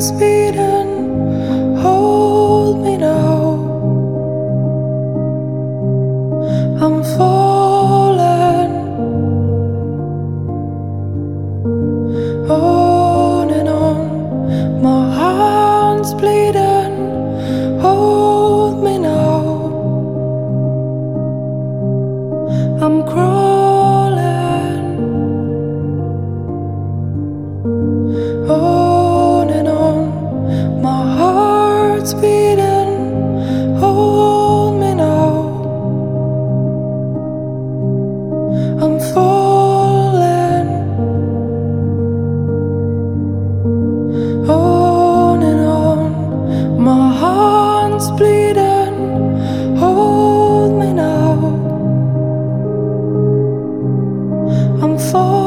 heart's beating, hold me now. I'm falling on and on. My heart's bleeding, hold me now. I'm crawling on and on. My heart's beating, hold me now. I'm falling on and on. My heart's bleeding, hold me now. I'm falling.